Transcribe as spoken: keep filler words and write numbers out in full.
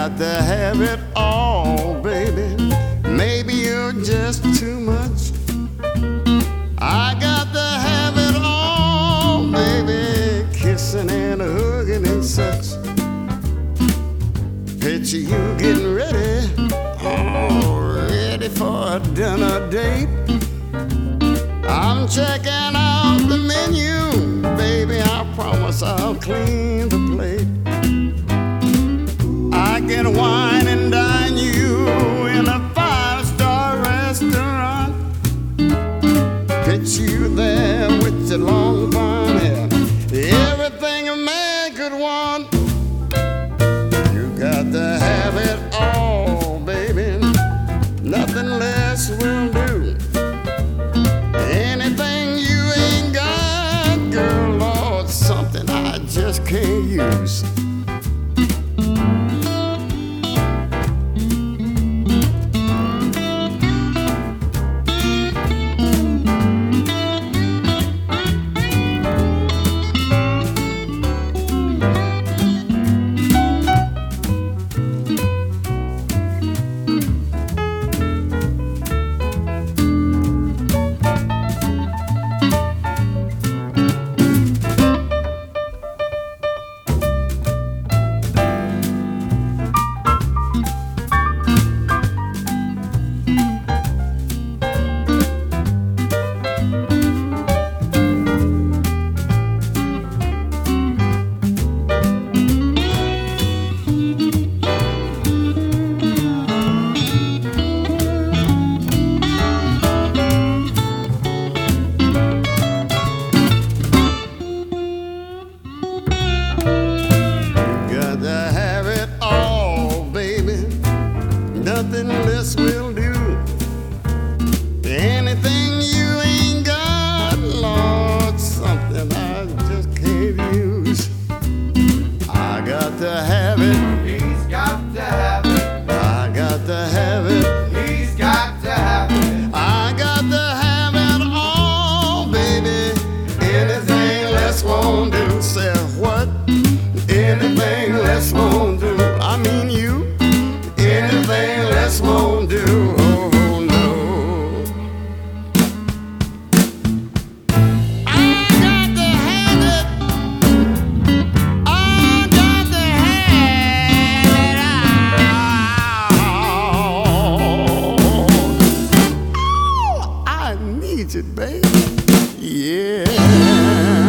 got to have it all, baby. Maybe you're just too much. I got to have it all, baby. Kissing and hugging and such. Picture you getting ready, oh, ready for a dinner date. I'm checking out the menu, baby. I promise I'll clean the plate. I can wine and dine you in a five-star restaurant. Picture you there with your long blonde hair, everything a man could want. You got to have it all, baby. Nothing less will do. Anything you ain't got, girl, Lord, something I just can't use. Nothing less will do. Anything you ain't got, Lord, something I just can't use. I got to have it. He's got to have it. I got to have it. He's got to have it. I got to have it all, baby. Anything less won't do. Say what? Anything less won't do. I mean you. Anything less won't do. Oh no. I got to have it. I got to have it all. Oh, I need it, baby. Yeah.